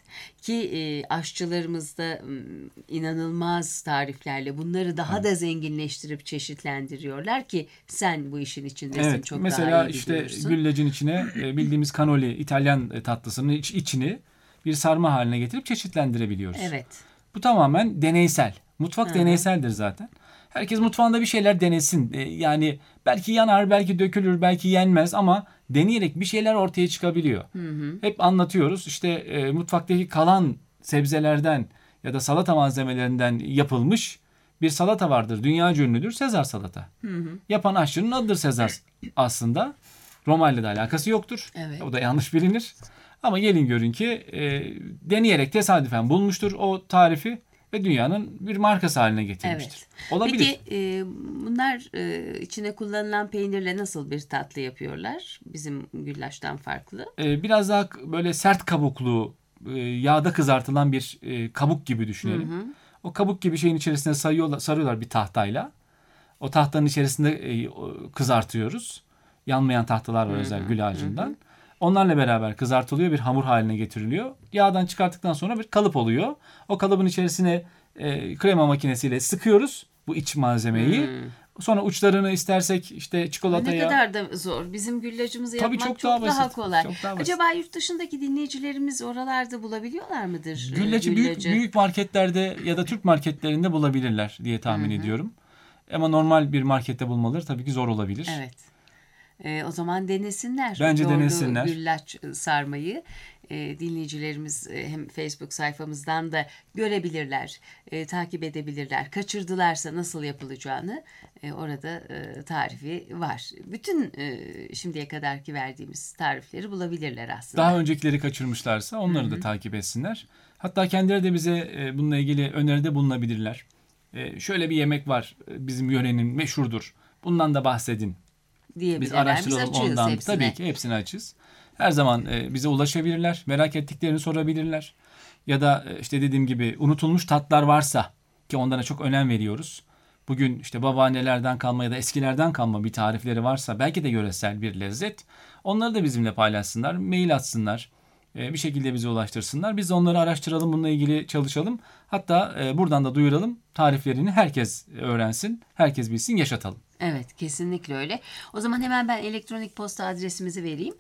S1: Ki aşçılarımız da inanılmaz tariflerle bunları daha da zenginleştirip çeşitlendiriyorlar ki sen bu işin içindesin,
S7: Evet.
S1: çok
S7: Mesela
S1: daha iyi
S7: işte
S1: biliyorsun.
S7: güllacın içine bildiğimiz cannoli, İtalyan tatlısının içini bir sarma haline getirip çeşitlendirebiliyoruz.
S1: Evet.
S7: Bu tamamen deneysel. Mutfak deneyseldir zaten. Herkes mutfağında bir şeyler denesin. Yani belki yanar, belki dökülür, belki yenmez ama deneyerek bir şeyler ortaya çıkabiliyor. Hep anlatıyoruz. İşte mutfaktaki kalan sebzelerden ya da salata malzemelerinden yapılmış bir salata vardır. Dünyaca ünlüdür. Sezar salata. Yapan aşçının adıdır Sezar aslında. Roma ile de alakası yoktur.
S1: Evet.
S7: O da yanlış bilinir. Ama gelin görün ki deneyerek tesadüfen bulmuştur o tarifi ve dünyanın bir markası haline getirmiştir. Olabilir.
S1: Peki bunlar içine kullanılan peynirle nasıl bir tatlı yapıyorlar? Bizim güllaçtan farklı.
S7: Biraz daha böyle sert kabuklu, yağda kızartılan bir kabuk gibi düşünelim. O kabuk gibi şeyin içerisine sarıyorlar bir tahtayla. O tahtanın içerisinde kızartıyoruz. Yanmayan tahtalar var özel gül ağacından. Onlarla beraber kızartılıyor, bir hamur haline getiriliyor. Yağdan çıkarttıktan sonra bir kalıp oluyor. O kalıbın içerisine krema makinesiyle sıkıyoruz bu iç malzemeyi. Sonra uçlarını istersek işte çikolataya...
S1: Ne kadar da zor. Bizim güllacımızı
S7: Tabii
S1: yapmak
S7: çok
S1: çok
S7: daha
S1: daha
S7: basit.
S1: kolay.
S7: Çok daha basit.
S1: Acaba yurt dışındaki dinleyicilerimiz oralarda bulabiliyorlar mıdır?
S7: Güllacı büyük marketlerde ya da Türk marketlerinde bulabilirler diye tahmin ediyorum. Ama normal bir markette bulmaları tabii ki zor olabilir.
S1: Evet. O zaman denesinler.
S7: Bence
S1: Yoğurdu
S7: denesinler.
S1: Güllaç sarmayı dinleyicilerimiz hem Facebook sayfamızdan da görebilirler, takip edebilirler. Kaçırdılarsa nasıl yapılacağını orada tarifi var. Bütün şimdiye kadarki verdiğimiz tarifleri bulabilirler aslında.
S7: Daha öncekileri kaçırmışlarsa onları da takip etsinler. Hatta kendileri de bize bununla ilgili öneride bulunabilirler. Şöyle bir yemek var bizim yörenin meşhurdur. Bundan da bahsedin. Biz araştıralım ondan.
S1: hepsine.
S7: Tabii ki hepsini açız. Her zaman bize ulaşabilirler. Merak ettiklerini sorabilirler. Ya da işte dediğim gibi unutulmuş tatlar varsa ki onlara çok önem veriyoruz. Bugün işte babaannelerden kalma ya da eskilerden kalma bir tarifleri varsa belki de yöresel bir lezzet. Onları da bizimle paylaşsınlar. Mail atsınlar. Bir şekilde bize ulaştırsınlar. Biz de onları araştıralım. Bununla ilgili çalışalım. Hatta buradan da duyuralım. tariflerini herkes öğrensin, herkes bilsin, yaşatalım.
S1: Evet, kesinlikle öyle. O zaman hemen ben elektronik posta adresimizi vereyim.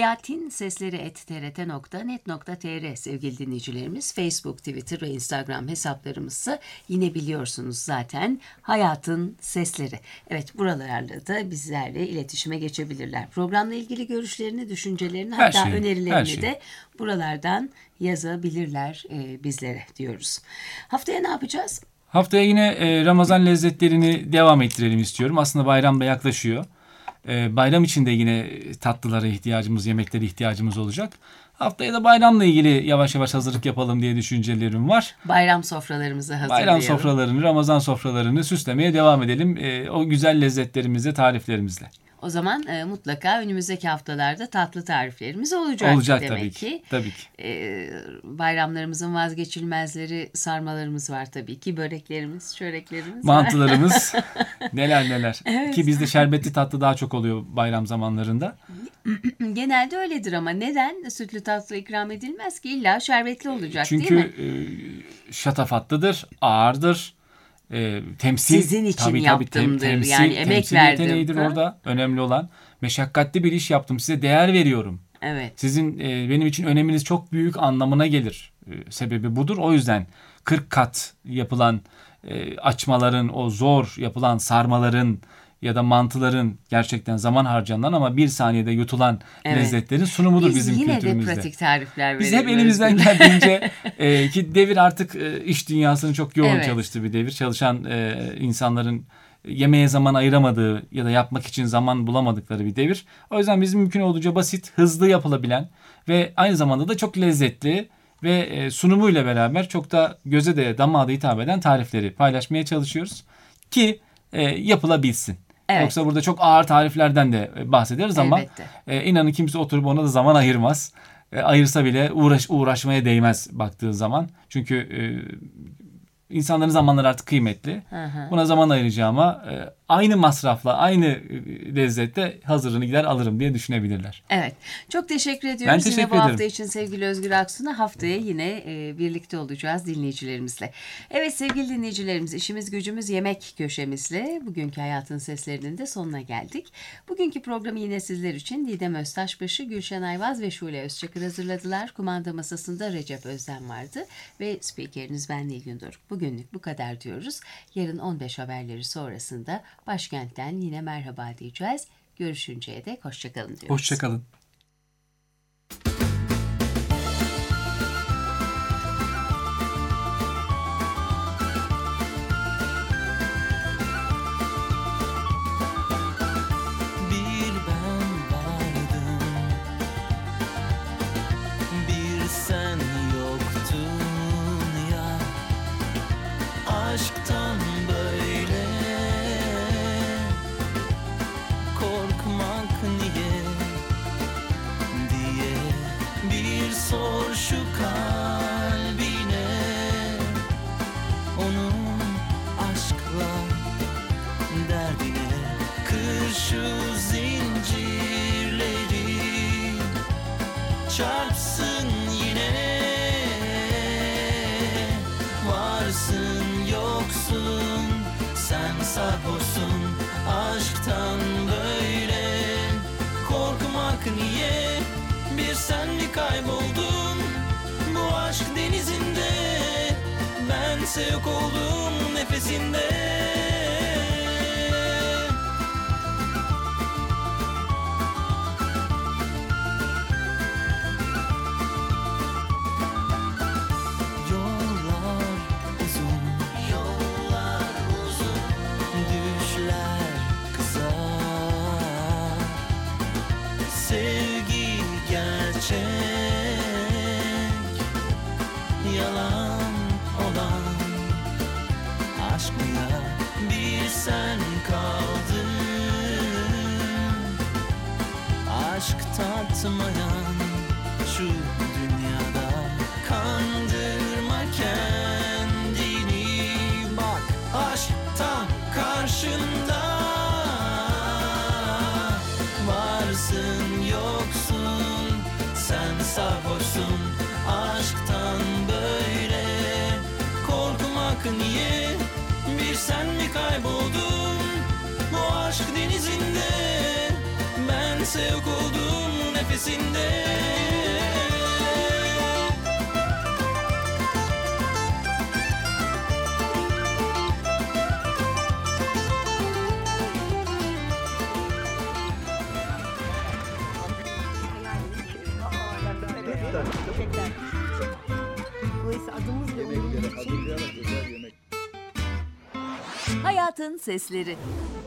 S1: hayatinsesleri@trt.net.tr sevgili dinleyicilerimiz. Facebook, Twitter ve Instagram hesaplarımızı yine biliyorsunuz zaten. Hayatın Sesleri. Evet, buralarla da bizlerle iletişime geçebilirler. Programla ilgili görüşlerini, düşüncelerini,
S7: Her
S1: hatta
S7: şeyi, her
S1: önerilerini
S7: şeyi.
S1: de buralardan yazabilirler bizlere diyoruz. Haftaya ne yapacağız?
S7: Haftaya yine Ramazan lezzetlerini devam ettirelim istiyorum. Aslında bayram da yaklaşıyor. Bayram için de yine tatlılara ihtiyacımız, yemeklere ihtiyacımız olacak. Haftaya da bayramla ilgili yavaş yavaş hazırlık yapalım diye düşüncelerim var.
S1: Bayram sofralarımızı hazırlayalım.
S7: Bayram sofralarını, Ramazan sofralarını süslemeye devam edelim. O güzel lezzetlerimizle, tariflerimizle.
S1: O zaman mutlaka önümüzdeki haftalarda tatlı tariflerimiz olacak.
S7: Olacak
S1: demek
S7: tabii ki. Tabii ki.
S1: Bayramlarımızın vazgeçilmezleri, sarmalarımız var tabii ki. Böreklerimiz, çöreklerimiz var.
S7: Mantılarımız neler neler. Ki bizde şerbetli tatlı daha çok oluyor bayram zamanlarında.
S1: Genelde öyledir ama neden sütlü tatlı ikram edilmez ki? İlla şerbetli olacak
S7: Çünkü
S1: değil mi?
S7: şatafatlıdır, ağırdır. Temsil,
S1: Sizin için yaptımdır. Yani emek
S7: temsil
S1: verdim.
S7: yeteneğidir
S1: Ha?
S7: orada. Önemli olan. Meşakkatli bir iş yaptım. Size değer veriyorum.
S1: Evet.
S7: Sizin benim için öneminiz çok büyük anlamına gelir. Sebebi budur. O yüzden 40 kat yapılan açmaların, o zor yapılan sarmaların ya da mantıların gerçekten zaman harcanan ama bir saniyede yutulan
S1: Evet.
S7: lezzetlerin sunumudur
S1: Biz
S7: bizim
S1: yine
S7: kültürümüzde.
S1: de pratik tarifler
S7: Biz
S1: verelim.
S7: hep elimizden geldiğince ki devir artık iş dünyasının çok yoğun
S1: Evet.
S7: çalıştığı bir devir. Çalışan insanların yemeğe zaman ayıramadığı ya da yapmak için zaman bulamadıkları bir devir. O yüzden bizim mümkün olduğunca basit, hızlı yapılabilen ve aynı zamanda da çok lezzetli ve sunumuyla beraber çok da göze de damağa da hitap eden tarifleri paylaşmaya çalışıyoruz ki yapılabilsin.
S1: Evet.
S7: Yoksa burada çok ağır tariflerden de bahsederiz ama
S1: Elbette.
S7: inanın kimse oturup ona da zaman ayırmaz. Ayırsa bile uğraşmaya değmez baktığı zaman. Çünkü insanların zamanları artık kıymetli.
S1: hı.
S7: Buna zaman ayıracağıma aynı masrafla, aynı lezzette hazırını gider alırım diye düşünebilirler.
S1: Evet. Çok teşekkür ediyoruz.
S7: Ben teşekkür
S1: yine bu hafta
S7: ederim.
S1: için sevgili Özgür Aksu'na. Haftaya yine birlikte olacağız dinleyicilerimizle. Evet sevgili dinleyicilerimiz, işimiz gücümüz yemek köşemizle bugünkü Hayatın Seslerinin de sonuna geldik. Bugünkü programı yine sizler için Didem Öztaşbaşı, Gülşen Ayvaz ve Şule Özçakır hazırladılar. Kumanda masasında Recep Özden vardı ve spikeriniz ben Nilgün Doruk. Bugünlük bu kadar diyoruz. Yarın 15 haberleri sonrasında başkentten yine merhaba diyeceğiz. Görüşünceye dek hoşçakalın diyoruz.
S7: Hoşçakalın.
S6: Bir ben vardım, bir sen yoktun ya. Aşktan böyle korkmak niye diye bir sor şu kalbine. Onun aşkla derdine kır şu zincirleri, çarpsın yine. Varsın yoksun, sen sarhoşsun aşktan böyle. Korkmak niye, bir sen mi kayboldun bu aşk denizinde? Bense yok oldum nefesinde. Yollar uzun, yollar uzun, düşler kısa. Sevgi gerçek, yalan olan aşk mı ya? Bir sen kaldın, aşk tatmayan şu dünyada. Kandırma kendini, bak aşk tam karşında. Varsın yoksun, sen sarhoşsun aşktan böyle. Korkmak niye, aşk denizinde, bense yok oldum nefesinde.
S8: Hayatın Sesleri.